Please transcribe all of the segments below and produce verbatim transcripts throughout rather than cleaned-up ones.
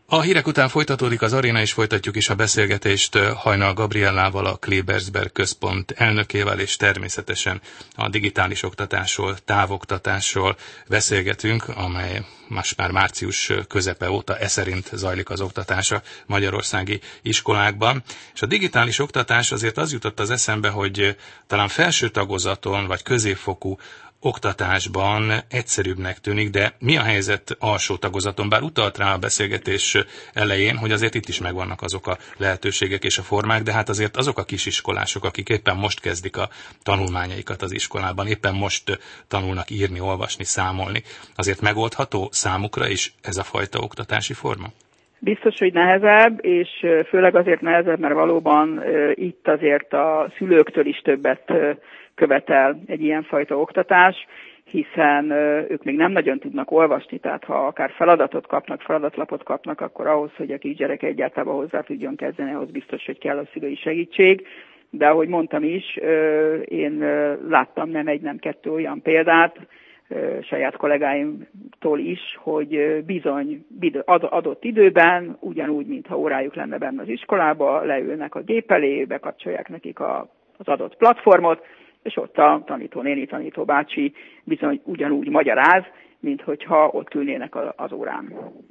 A hírek után folytatódik az Aréna, és folytatjuk is a beszélgetést Hajnal Gabriellával, a Klebersberg Központ elnökével, és természetesen a digitális oktatásról, távoktatásról beszélgetünk, amely most már március közepe óta e szerint zajlik az oktatása magyarországi iskolákban. És a digitális oktatás, azért az jutott az eszembe, hogy talán felső tagozaton vagy középfokú oktatásban egyszerűbbnek tűnik, de mi a helyzet alsó tagozaton? Bár utalt rá a beszélgetés elején, hogy azért itt is megvannak azok a lehetőségek és a formák, de hát azért azok a kisiskolások, akik éppen most kezdik a tanulmányaikat az iskolában, éppen most tanulnak írni, olvasni, számolni, azért megoldható számukra is ez a fajta oktatási forma? Biztos, hogy nehezebb, és főleg azért nehezebb, mert valóban itt azért a szülőktől is többet követel egy ilyenfajta oktatás, hiszen ők még nem nagyon tudnak olvasni, tehát ha akár feladatot kapnak, feladatlapot kapnak, akkor ahhoz, hogy a kisgyerek egyáltalán hozzá tudjon kezdeni, ahhoz biztos, hogy kell a szülői segítség. De ahogy mondtam is, én láttam nem egy, nem kettő olyan példát, saját kollégáimtól is, hogy bizony adott időben, ugyanúgy, mintha órájuk lenne benne az iskolába, leülnek a gép elé, bekapcsolják nekik a, az adott platformot, és ott a tanítónéni, tanítóbácsi bizony ugyanúgy magyaráz, mint hogyha ott ülnének az órán.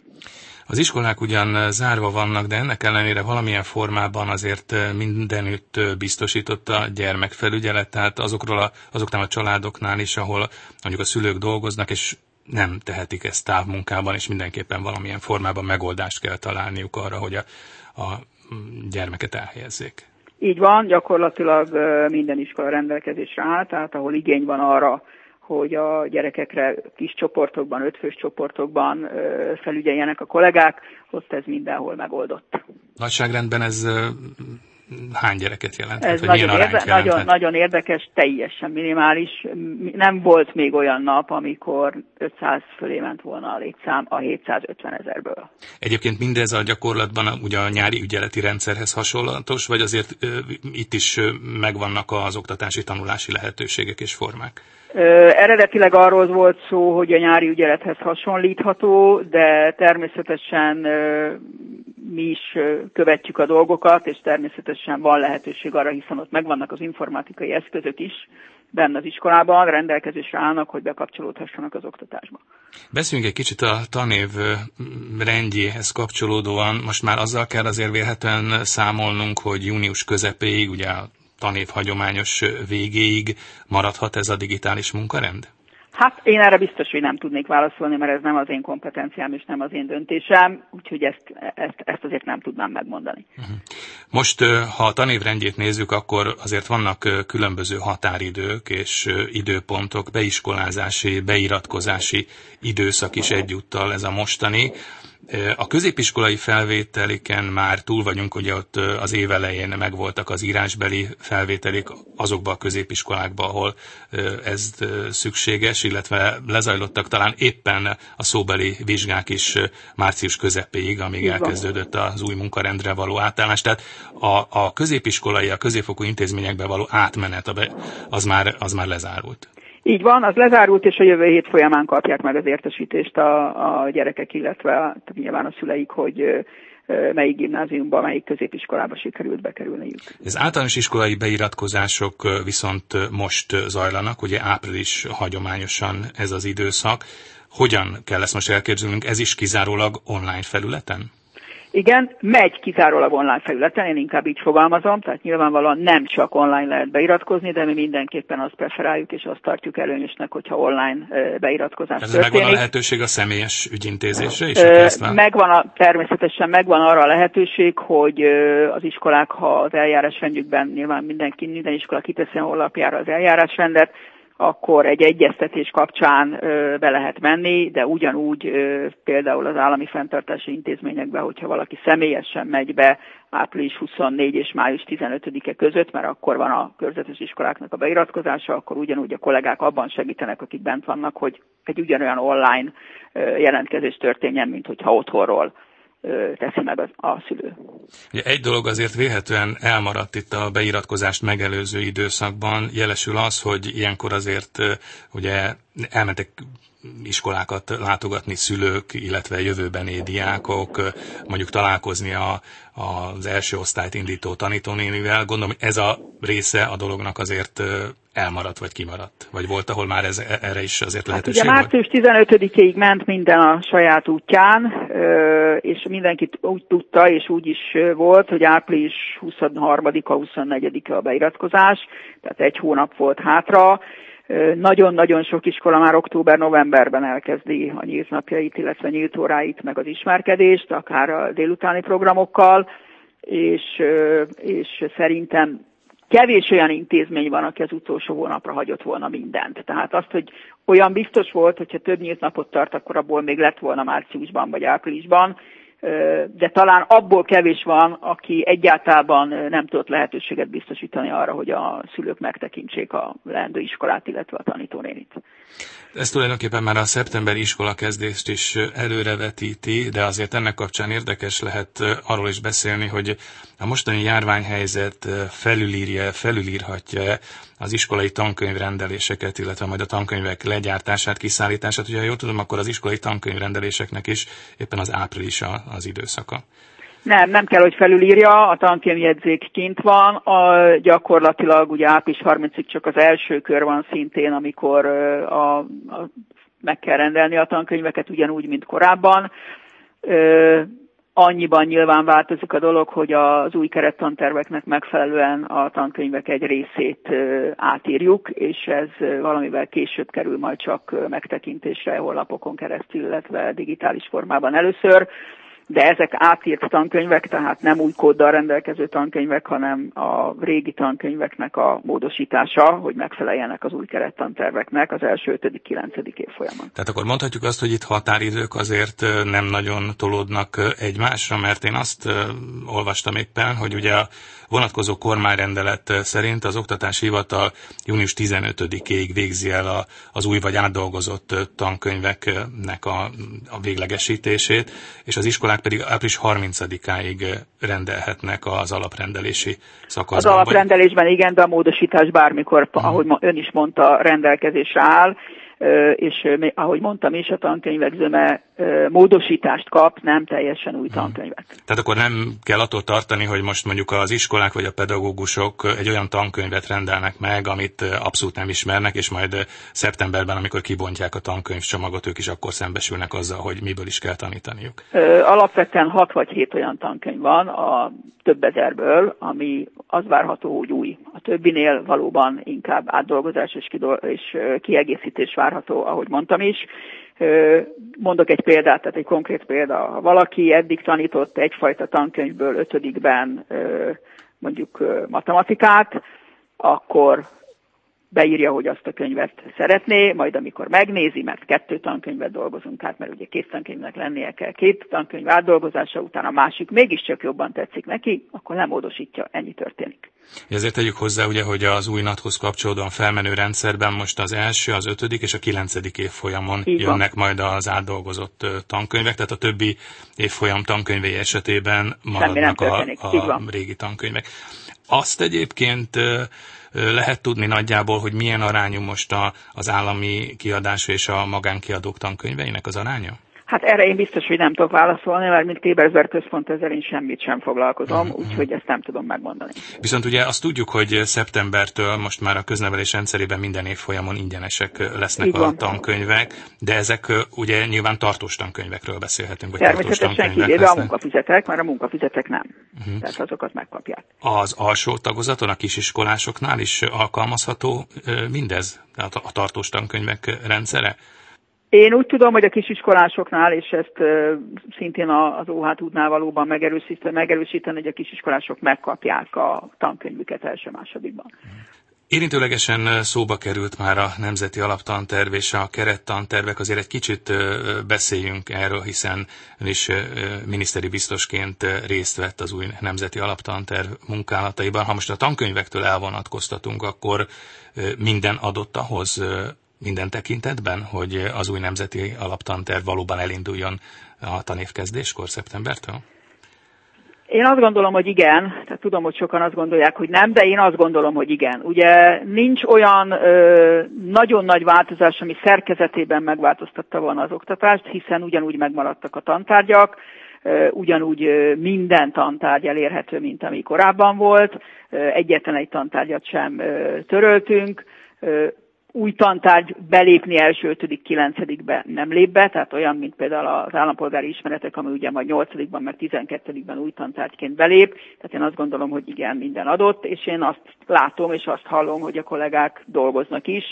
Az iskolák ugyan zárva vannak, de ennek ellenére valamilyen formában azért mindenütt biztosított a gyermekfelügyelet, tehát azokról a, azoknál a családoknál is, ahol mondjuk a szülők dolgoznak, és nem tehetik ezt távmunkában, és mindenképpen valamilyen formában megoldást kell találniuk arra, hogy a, a gyermeket elhelyezzék. Így van, gyakorlatilag minden iskola rendelkezésre áll, tehát ahol igény van arra, hogy a gyerekekre kis csoportokban, ötfős csoportokban felügyeljenek a kollégák, ott ez mindenhol megoldott. Nagyságrendben ez hány gyereket jelent? Ez nagyon, érde, nagyon, nagyon érdekes, teljesen minimális. Nem volt még olyan nap, amikor ötszáz fölé ment volna a létszám a hétszázötven ezerből. Egyébként mindez a gyakorlatban ugye a nyári ügyeleti rendszerhez hasonlatos, vagy azért uh, itt is uh, megvannak az oktatási tanulási lehetőségek és formák? Ö, eredetileg arról volt szó, hogy a nyári ügyelethez hasonlítható, de természetesen ö, mi is ö, követjük a dolgokat, és természetesen van lehetőség arra, hiszen ott megvannak az informatikai eszközök is benne az iskolában, rendelkezésre állnak, hogy bekapcsolódhassanak az oktatásba. Beszéljünk egy kicsit a tanév rendjéhez kapcsolódóan. Most már azzal kell azért vélhetően számolnunk, hogy június közepéig, ugye a tanév hagyományos végéig maradhat ez a digitális munkarend? Hát én erre biztos, hogy nem tudnék válaszolni, mert ez nem az én kompetenciám és nem az én döntésem, úgyhogy ezt, ezt, ezt azért nem tudnám megmondani. Most, ha a tanévrendjét nézzük, akkor azért vannak különböző határidők és időpontok, beiskolázási, beiratkozási időszak is egyúttal ez a mostani. A középiskolai felvételiken már túl vagyunk, ugye ott az év elején megvoltak az írásbeli felvételik azokba a középiskolákba, ahol ez szükséges, illetve lezajlottak talán éppen a szóbeli vizsgák is március közepéig, amíg elkezdődött az új munkarendre való átállás. Tehát a, a középiskolai, a középfokú intézményekbe való átmenet az már, az már lezárult. Így van, az lezárult, és a jövő hét folyamán kapják meg az értesítést a, a gyerekek, illetve nyilván a szüleik, hogy melyik gimnáziumba, melyik középiskolába sikerült bekerülniük. Az általános iskolai beiratkozások viszont most zajlanak, ugye április hagyományosan ez az időszak. Hogyan kell ezt most elképzelnünk? Ez is kizárólag online felületen? Igen, megy kizárólag online felületen, én inkább így fogalmazom, tehát nyilvánvalóan nem csak online lehet beiratkozni, de mi mindenképpen azt preferáljuk és azt tartjuk előnyösnek, hogyha online beiratkozás ez történik. Megvan a lehetőség a személyes ügyintézésre is? Ö, megvan a, természetesen megvan arra a lehetőség, hogy az iskolák, ha az eljárásrendjükben nyilván mindenki, minden iskola kiteszi a honlapjára az eljárásrendet, akkor egy egyeztetés kapcsán ö, be lehet menni, de ugyanúgy ö, például az állami fenntartási intézményekbe, hogyha valaki személyesen megy be április huszonnégy és május tizenötödike között, mert akkor van a körzetes iskoláknak a beiratkozása, akkor ugyanúgy a kollégák abban segítenek, akik bent vannak, hogy egy ugyanolyan online ö, jelentkezés történjen, mint hogyha otthonról teszi meg a, a szülő. Ugye egy dolog azért vélhetően elmaradt itt a beiratkozást megelőző időszakban, jelesül az, hogy ilyenkor azért ugye elmentek iskolákat látogatni szülők, illetve jövőbeni diákok, mondjuk találkozni a, az első osztályt indító tanítónénivel. Gondolom, hogy ez a része a dolognak azért elmaradt, vagy kimaradt? Vagy volt, ahol már ez, erre is azért lehetőség hát ugye március tizenötödikéig ment minden a saját útján, és mindenki úgy tudta, és úgy is volt, hogy április huszonharmadika, huszonnegyedike a beiratkozás, tehát egy hónap volt hátra. Nagyon-nagyon sok iskola már október-novemberben elkezdi a nyílt napjait, illetve nyílt óráit, meg az ismerkedést, akár a délutáni programokkal, és, és szerintem kevés olyan intézmény van, aki az utolsó hónapra hagyott volna mindent. Tehát azt, hogy olyan biztos volt, hogyha több nyílt napot tart, akkor abból még lett volna márciusban vagy áprilisban, de talán abból kevés van, aki egyáltalán nem tudott lehetőséget biztosítani arra, hogy a szülők megtekintsék a leendő iskolát, illetve a tanítónénit. Ez tulajdonképpen már a szeptemberi iskolakezdést is előrevetíti, de azért ennek kapcsán érdekes lehet arról is beszélni, hogy a mostani járványhelyzet felülírja, felülírhatja az iskolai tankönyvrendeléseket, illetve majd a tankönyvek legyártását, kiszállítását. Ugye, ha jól tudom, akkor az iskolai tankönyvrendeléseknek is éppen az áprilisa az időszaka. Nem, nem kell, hogy felülírja, a tankönyvjegyzék kint van, a, gyakorlatilag ugye április harmincadikáig csak az első kör van szintén, amikor a, a, meg kell rendelni a tankönyveket, ugyanúgy, mint korábban. Ö, annyiban nyilván változik a dolog, hogy az új kerettanterveknek megfelelően a tankönyvek egy részét ö, átírjuk, és ez valamivel később kerül majd csak megtekintésre honlapokon keresztül, illetve digitális formában először. De ezek átírt tankönyvek, tehát nem új kóddal rendelkező tankönyvek, hanem a régi tankönyveknek a módosítása, hogy megfeleljenek az új kerettanterveknek az első ötödik kilencedik évfolyamon. Tehát akkor mondhatjuk azt, hogy itt határidők azért nem nagyon tolódnak egymásra, mert én azt olvastam éppen, hogy ugye a vonatkozó kormányrendelet szerint az Oktatási Hivatal június tizenötödikéig végzi el a, az új vagy átdolgozott tankönyveknek a, a véglegesítését, és az iskolák pedig április harmincadikáig rendelhetnek az alaprendelési szakaszban. Az alaprendelésben igen, de a módosítás bármikor, uh-huh. ahogy ön is mondta, rendelkezésre áll, és ahogy mondtam is, a tankönyvek zöme módosítást kap, nem teljesen új tankönyvek. Tehát akkor nem kell attól tartani, hogy most mondjuk az iskolák vagy a pedagógusok egy olyan tankönyvet rendelnek meg, amit abszolút nem ismernek, és majd szeptemberben, amikor kibontják a tankönyvcsomagot, ők is akkor szembesülnek azzal, hogy miből is kell tanítaniuk. Alapvetően hat vagy hét olyan tankönyv van a több ezerből, ami az várható, hogy új. A többinél valóban inkább átdolgozás és, kidol- és kiegészítés várható, ahogy mondtam is. Mondok egy példát, tehát egy konkrét példa. Ha valaki eddig tanított egyfajta tankönyvből ötödikben mondjuk matematikát, akkor beírja, hogy azt a könyvet szeretné, majd amikor megnézi, mert kettő tankönyvet dolgozunk át, mert ugye két tankönyvnek lennie kell, két tankönyv átdolgozása után a másik mégiscsak jobban tetszik neki, akkor nem módosítja, ennyi történik. Ezért tegyük hozzá, ugye, hogy az új NAT-hoz kapcsolódóan felmenő rendszerben most az első, az ötödik és a kilencedik évfolyamon jönnek majd az átdolgozott tankönyvek, tehát a többi évfolyam tankönyvei esetében maradnak a, a régi tankönyvek. Azt egyébként lehet tudni nagyjából, hogy milyen arányú most a, az állami kiadású és a magánkiadók tankönyveinek az aránya? Hát erre én biztos, hogy nem tudok válaszolni, mert mint Klebersberg központ ezzel én semmit sem foglalkozom, uh-huh. úgyhogy ezt nem tudom megmondani. Viszont ugye azt tudjuk, hogy szeptembertől most már a köznevelés rendszerében minden évfolyamon ingyenesek lesznek a tankönyvek, de ezek ugye nyilván tartós tankönyvekről beszélhetünk, vagy tartós tankönyvek lesznek. A munkafizetek, mert a munkafizetek nem. Uh-huh. Tehát azokat megkapják. Az alsó tagozaton, a kisiskolásoknál is alkalmazható mindez, tehát a tartós tankönyvek rendszere? Én úgy tudom, hogy a kisiskolásoknál, és ezt uh, szintén az o há tudná valóban megerősíteni, megerősíteni, hogy a kisiskolások megkapják a tankönyvüket első-másodikban. Érintőlegesen szóba került már a Nemzeti Alaptanterv és a kerettantervek, azért egy kicsit beszéljünk erről, hiszen ön is miniszteri biztosként részt vett az új Nemzeti Alaptanterv munkálataiban. Ha most a tankönyvektől elvonatkoztatunk, akkor minden adott ahhoz, minden tekintetben, hogy az új Nemzeti Alaptanterv valóban elinduljon a tanévkezdéskor, szeptembertől? Én azt gondolom, hogy igen, tehát tudom, hogy sokan azt gondolják, hogy nem, de én azt gondolom, hogy igen. Ugye nincs olyan ö, nagyon nagy változás, ami szerkezetében megváltoztatta volna az oktatást, hiszen ugyanúgy megmaradtak a tantárgyak, ö, ugyanúgy ö, minden tantárgy elérhető, mint ami korábban volt, ö, egyetlen egy tantárgyat sem ö, töröltünk, ö, új tantárgy belépni első, ötödik, kilencedikbe nem lép be, tehát olyan, mint például az állampolgári ismeretek, ami ugye majd nyolcadikban, meg tizenkettedikben új tantárgyként belép. Tehát én azt gondolom, hogy igen, minden adott, és én azt látom, és azt hallom, hogy a kollégák dolgoznak is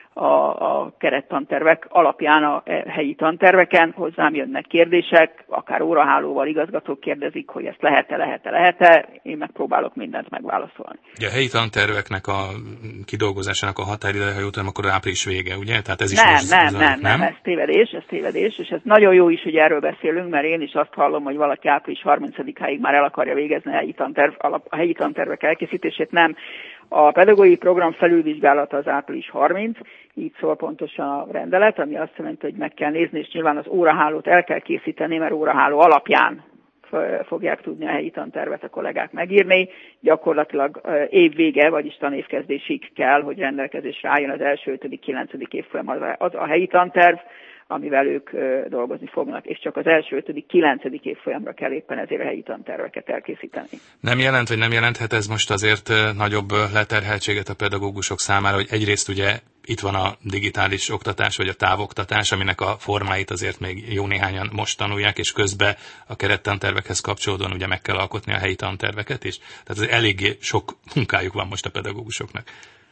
a, a kerettantervek alapján a helyi tanterveken, hozzám jönnek kérdések, akár órahálóval igazgatók kérdezik, hogy ezt lehet-e, lehet-e, lehet-e, én megpróbálok mindent megválaszolni. Ugye a helyi tanterveknek a kidolgozásának a határideje, ha jól tudom, akkor április vége, ugye? Tehát ez is nem, most nem, zajlik, nem, nem, ez tévedés, ez tévedés, és ez nagyon jó is, hogy erről beszélünk, mert én is azt hallom, hogy valaki április harmincadikáig már el akarja végezni a helyi, tanterv, a helyi tantervek elkészítését, nem. A pedagógiai program felülvizsgálata az április harmincadika, így szól pontosan a rendelet, ami azt jelenti, hogy meg kell nézni, és nyilván az órahálót el kell készíteni, mert óraháló alapján fogják tudni a helyi tantervet a kollégák megírni. Gyakorlatilag év vége, vagyis tanévkezdésig kell, hogy rendelkezésre álljon az első, ötödik, kilencedik évfolyam az a helyi tanterv, amivel ők dolgozni fognak, és csak az első, ötödik, kilencedik évfolyamra kell éppen ezért a helyi tanterveket elkészíteni. Nem jelent, vagy nem jelenthet ez most azért nagyobb leterheltséget a pedagógusok számára, hogy egyrészt ugye itt van a digitális oktatás, vagy a távoktatás, aminek a formáit azért még jó néhányan most tanulják, és közben a kerettantervekhez kapcsolódóan ugye meg kell alkotni a helyi tanterveket is. Tehát ez eléggé sok munkájuk van most a pedagógusoknak.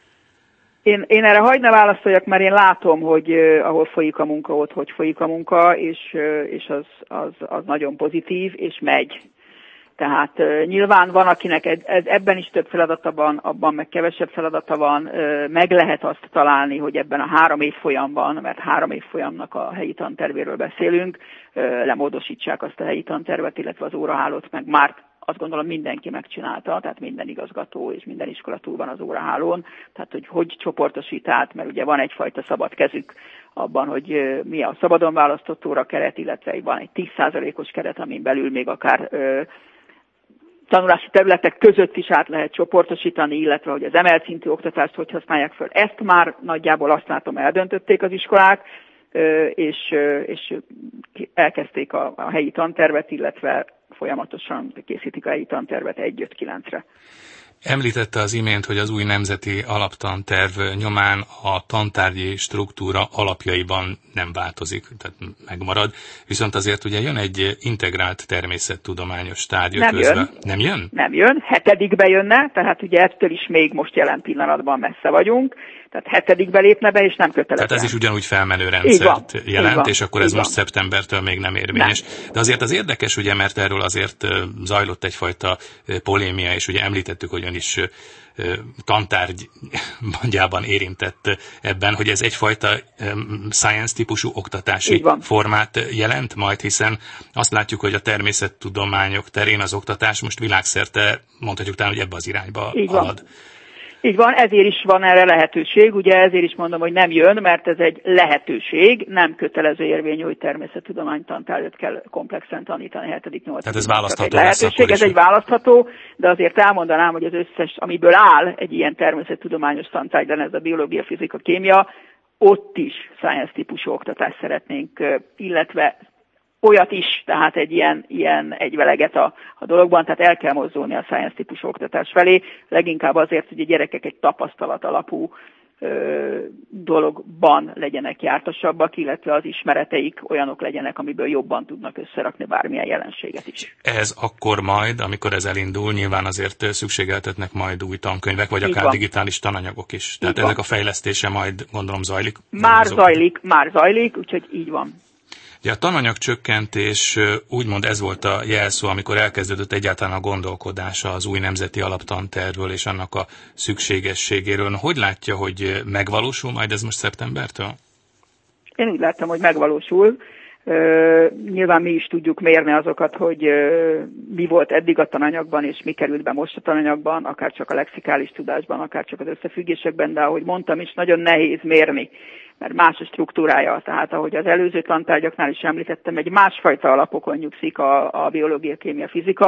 Én, én erre hagyna válaszoljak, mert én látom, hogy uh, ahol folyik a munka, ott hogy folyik a munka, és, uh, és az, az, az nagyon pozitív, és megy. Tehát uh, nyilván van, akinek ez, ez ebben is több feladata van, abban meg kevesebb feladata van, uh, meg lehet azt találni, hogy ebben a három évfolyamban, mert három évfolyamnak a helyi tantervéről beszélünk, uh, lemódosítsák azt a helyi tantervet, illetve az órahálót, meg már azt gondolom mindenki megcsinálta, tehát minden igazgató és minden iskola túl van az órahálón, tehát hogy hogy csoportosít át, mert ugye van egyfajta szabad kezük abban, hogy mi a szabadon választott órakeret, illetve van egy tíz százalékos keret, amin belül még akár ö, tanulási területek között is át lehet csoportosítani, illetve hogy az emelt szintű oktatást hogy használják föl. Ezt már nagyjából azt látom eldöntötték az iskolák, és, és elkezdték a, a helyi tantervet, illetve folyamatosan készítik a helyi tantervet egy öt kilencre. Említette az imént, hogy az új nemzeti alaptanterv nyomán a tantárgyi struktúra alapjaiban nem változik, tehát megmarad, viszont azért ugye jön egy integrált természettudományos tárgy ötvözve. Nem jön. Nem jön? Nem jön, hetedikbe jönne, tehát ugye ettől is még most jelen pillanatban messze vagyunk, tehát hetedikbe lépne be, és nem kötelező. Tehát ez is ugyanúgy felmenő rendszert van, jelent, van, és akkor ez most van. Szeptembertől még nem érvényes. Nem. De azért az érdekes, ugye, mert erről azért zajlott egyfajta polémia, és ugye említettük, hogy ön is tantárgyban érintett ebben, hogy ez egyfajta science-típusú oktatási formát jelent majd, hiszen azt látjuk, hogy a természettudományok terén az oktatás most világszerte, mondhatjuk talán, hogy ebbe az irányba Így halad. Van. Így van, ezért is van erre lehetőség, ugye ezért is mondom, hogy nem jön, mert ez egy lehetőség, nem kötelező érvényű, hogy természettudománytantárgyat kell komplexen tanítani hetedik nyolcadik Tehát ez választható lehetőség, ez egy választható, de azért elmondanám, hogy az összes, amiből áll egy ilyen természettudományos tantárgy, de ez a biológia, fizika, kémia, ott is science típusú oktatást szeretnénk, illetve olyat is, tehát egy ilyen, ilyen egyveleget a, a dologban, tehát el kell mozdulni a science típusú oktatás felé, leginkább azért, hogy a gyerekek egy tapasztalat alapú ö, dologban legyenek jártasabbak, illetve az ismereteik olyanok legyenek, amiből jobban tudnak összerakni bármilyen jelenséget is. Ez akkor majd, amikor ez elindul, nyilván azért szükségeltetnek majd új tankönyvek, vagy Így akár van. digitális tananyagok is. Tehát Így ennek van. a fejlesztése majd, gondolom, zajlik? Már zajlik, már zajlik, úgyhogy így van. Ugye a tananyagcsökkentés, úgymond ez volt a jelszó, amikor elkezdődött egyáltalán a gondolkodása az új nemzeti alaptantervről és annak a szükségességéről. Hogy látja, hogy megvalósul majd ez most szeptembertől? Én úgy láttam, hogy megvalósul. Uh, nyilván mi is tudjuk mérni azokat, hogy uh, mi volt eddig a tananyagban, és mi került be most a tananyagban, akár csak a lexikális tudásban, akár csak az összefüggésekben, de ahogy mondtam is, nagyon nehéz mérni, mert más a struktúrája. Tehát ahogy az előző tantárgyaknál is említettem, egy másfajta alapokon nyugszik a, a biológia, kémia, fizika,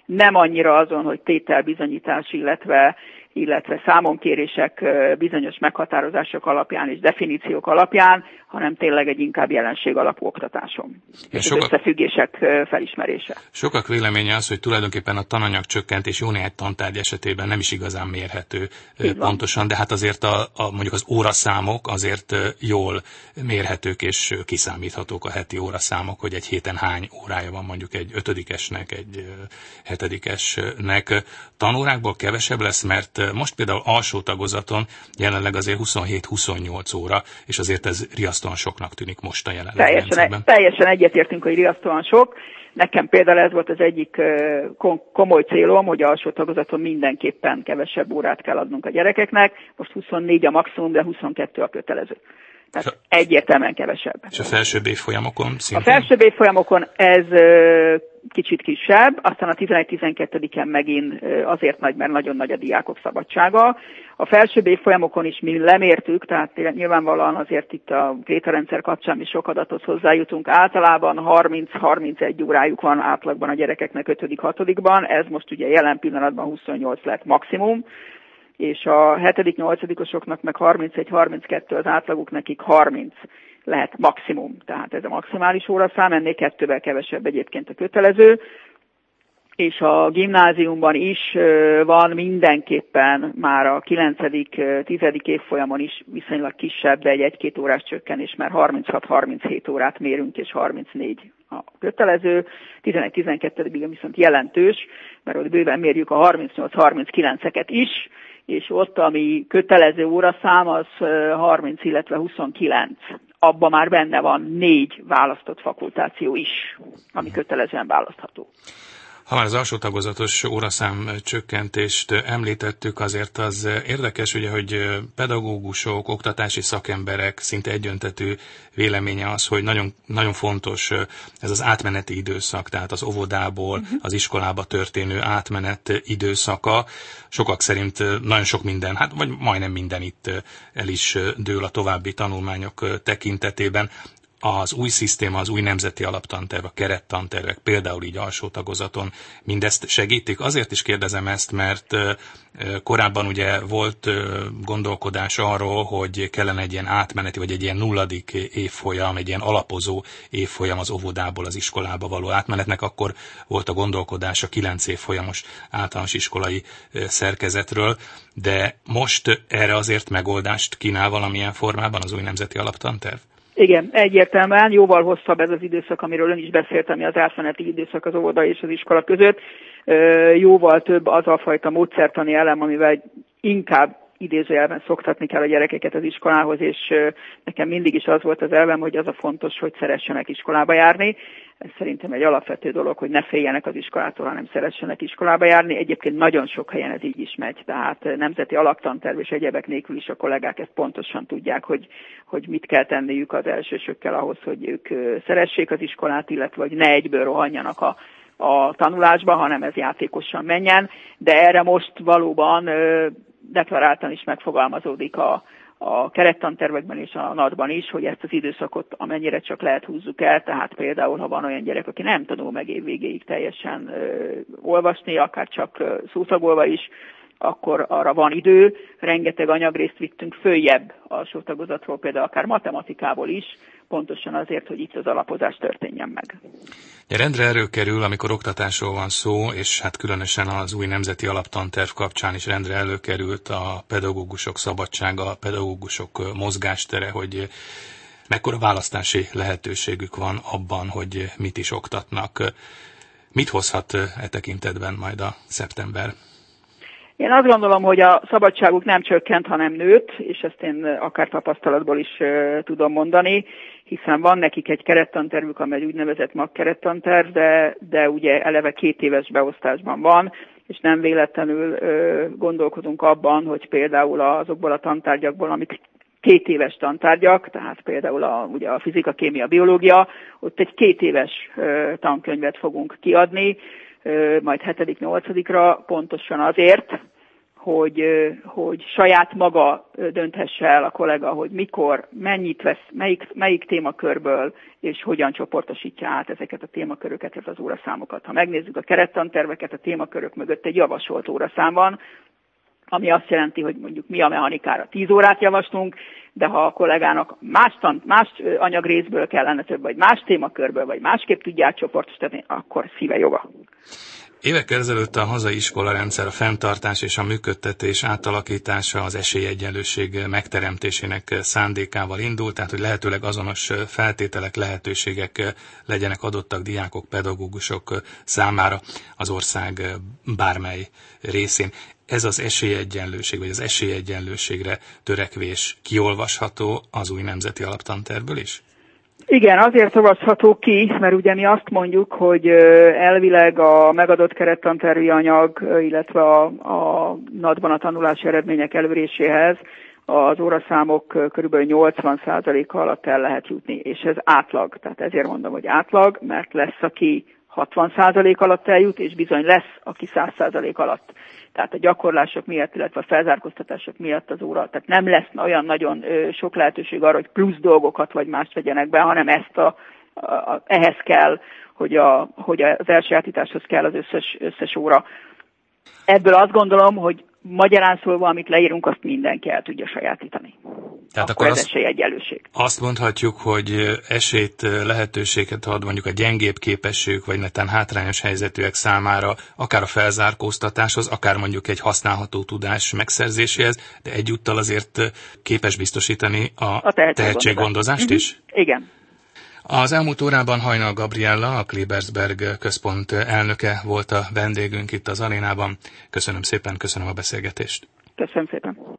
nem annyira azon, hogy tételbizonyítás, illetve illetve számonkérések bizonyos meghatározások alapján és definíciók alapján, hanem tényleg egy inkább jelenség alapú oktatáson. És sokak, az összefüggések felismerése. Sokak véleménye az, hogy tulajdonképpen a tananyag csökkentés jó néhány tantárgy esetében nem is igazán mérhető pontosan, de hát azért a, a, mondjuk az óraszámok azért jól mérhetők és kiszámíthatók a heti óraszámok, hogy egy héten hány órája van mondjuk egy ötödikesnek, egy hetedikesnek. Tanórákból kevesebb lesz, mert most például alsó tagozaton jelenleg azért huszonhét-huszonnyolc óra, és azért ez riasztóan soknak tűnik most a jelenleg teljesen, teljesen egyetértünk, hogy riasztóan sok. Nekem például ez volt az egyik komoly célom, hogy alsó tagozaton mindenképpen kevesebb órát kell adnunk a gyerekeknek. Most huszonnégy a maximum, de huszonkettő a kötelező. Tehát egyértelműen kevesebb. És a felsőbb évfolyamokon szintén? A felsőbb évfolyamokon ez kicsit kisebb, aztán a tizenegy-tizenkettődiken megint azért nagy, mert nagyon nagy a diákok szabadsága. A felsőbb évfolyamokon is mi lemértük, tehát nyilvánvalóan azért itt a krétarendszer kapcsán is sok adathoz hozzájutunk. Általában harminc-harmincegy órájuk van átlagban a gyerekeknek ötödik-hatodikban, ez most ugye jelen pillanatban huszonnyolc lett maximum, és a hetedik-nyolcadikosoknak meg harmincegy-harminckettő az átlaguk, nekik harminc lehet maximum, tehát ez a maximális óraszám, ennél kettővel kevesebb egyébként a kötelező, és a gimnáziumban is van mindenképpen már a kilencedik-tizedik évfolyamon is viszonylag kisebb, de egy egy-két órás csökkenés, mert harminchat-harminchét órát mérünk, és harmincnégy a kötelező, tizenegy-tizenkettőben viszont jelentős, mert ott bőven mérjük a harmincnyolc-harminckilenceket is, és ott, ami kötelező óraszám, az harminc, illetve huszonkilenc. Abban már benne van négy választott fakultáció is, ami kötelezően választható. Ha már az alsó tagozatos óraszám csökkentést említettük, azért az érdekes, ugye, hogy pedagógusok, oktatási szakemberek szinte egyöntetű véleménye az, hogy nagyon, nagyon fontos ez az átmeneti időszak, tehát az óvodából uh-huh. az iskolába történő átmenet időszaka. Sokak szerint nagyon sok minden, hát vagy majdnem minden itt el is dől a további tanulmányok tekintetében. Az új szisztéma, az új nemzeti alaptanterv, a kerettantervek, például így alsó tagozaton mindezt segítik. Azért is kérdezem ezt, mert korábban ugye volt gondolkodás arról, hogy kellene egy ilyen átmeneti, vagy egy ilyen nulladik évfolyam, egy ilyen alapozó évfolyam az óvodából az iskolába való átmenetnek, akkor volt a gondolkodás a kilenc évfolyamos általános iskolai szerkezetről, de most erre azért megoldást kínál valamilyen formában az új nemzeti alaptanterv? Igen, egyértelműen jóval hosszabb ez az időszak, amiről ön is beszélt, ami az átmeneti időszak az óvoda és az iskola között. Jóval több az a fajta módszertani elem, amivel inkább idézőjelben szoktatni kell a gyerekeket az iskolához, és nekem mindig is az volt az elvem, hogy az a fontos, hogy szeressenek iskolába járni. Ez szerintem egy alapvető dolog, hogy ne féljenek az iskolától, hanem szeressenek iskolába járni. Egyébként nagyon sok helyen ez így is megy, tehát nemzeti alaptanterv és egyebek nélkül is a kollégák ezt pontosan tudják, hogy, hogy mit kell tenniük az elsősökkel ahhoz, hogy ők szeressék az iskolát, illetve hogy ne egyből rohanjanak a a tanulásba, hanem ez játékosan menjen, de erre most valóban deklaráltan is megfogalmazódik a, a kerettantervekben és a NAT-ban is, hogy ezt az időszakot amennyire csak lehet húzzuk el, tehát például, ha van olyan gyerek, aki nem tanul meg év végéig teljesen ö, olvasni, akár csak ö, szószagolva is, akkor arra van idő, rengeteg anyagrészt vittünk följebb alsó tagozatról, például akár matematikából is, pontosan azért, hogy itt az alapozás történjen meg. Ja, rendre előkerül, amikor oktatásról van szó, és hát különösen az új nemzeti alaptanterv kapcsán is rendre előkerült a pedagógusok szabadsága, a pedagógusok mozgástere, hogy mekkora választási lehetőségük van abban, hogy mit is oktatnak. Mit hozhat e tekintetben majd a szeptember? Én azt gondolom, hogy a szabadságuk nem csökkent, hanem nőtt, és ezt én akár tapasztalatból is uh, tudom mondani, hiszen van nekik egy kerettantervük, amely úgynevezett mag kerettanterv, de, de ugye eleve két éves beosztásban van, és nem véletlenül uh, gondolkodunk abban, hogy például azokból a tantárgyakból, amik két éves tantárgyak, tehát például a, ugye a fizika, kémia, biológia, ott egy két éves uh, tankönyvet fogunk kiadni, majd hetedik-nyolcadikra pontosan azért, hogy, hogy saját maga dönthesse el a kollega, hogy mikor, mennyit vesz, melyik, melyik témakörből, és hogyan csoportosítja át ezeket a témaköröket, az óraszámokat. Ha megnézzük a kerettanterveket, a témakörök mögött egy javasolt óraszám van, ami azt jelenti, hogy mondjuk mi a mechanikára tíz órát javaslunk, de ha a kollégának más, tant, más anyagrészből kellene több, vagy más témakörből, vagy másképp tudják csoportosítani, akkor szíve joga. Évekkel ezelőtt a hazai iskolarendszer, a fenntartás és a működtetés átalakítása az esélyegyenlőség megteremtésének szándékával indult, tehát hogy lehetőleg azonos feltételek, lehetőségek legyenek adottak diákok, pedagógusok számára az ország bármely részén. Ez az esélyegyenlőség, vagy az esélyegyenlőségre törekvés kiolvasható az új nemzeti alaptantervből is? Igen, azért olvasható ki, mert ugye mi azt mondjuk, hogy elvileg a megadott kerettantervi anyag, illetve a, a NAT-ban a tanulási eredmények eléréséhez az óraszámok kb. nyolcvan százaléka alatt el lehet jutni, és ez átlag. Tehát ezért mondom, hogy átlag, mert lesz, aki hatvan százalék alatt eljut, és bizony lesz, aki száz százalék alatt. Tehát a gyakorlások miatt, illetve a felzárkóztatások miatt az óra, tehát nem lesz olyan nagyon ö, sok lehetőség arra, hogy plusz dolgokat vagy mást vegyenek be, hanem ezt a, a, a ehhez kell, hogy, a, hogy az elsajátításhoz kell az összes, összes óra. Ebből azt gondolom, hogy magyarán szólva, amit leírunk, azt mindenki el tudja sajátítani. Tehát akkor, akkor ez esélyegyenlőség. Azt mondhatjuk, hogy esélyt, lehetőséget ad mondjuk a gyengébb képességük, vagy netán hátrányos helyzetűek számára, akár a felzárkóztatáshoz, akár mondjuk egy használható tudás megszerzéséhez, de egyúttal azért képes biztosítani a, a tehetséggondozást is? Uh-huh. Igen. Az elmúlt órában Hajnal Gabriella, a Klebersberg központ elnöke volt a vendégünk itt az arénában. Köszönöm szépen, köszönöm a beszélgetést. Köszönöm szépen.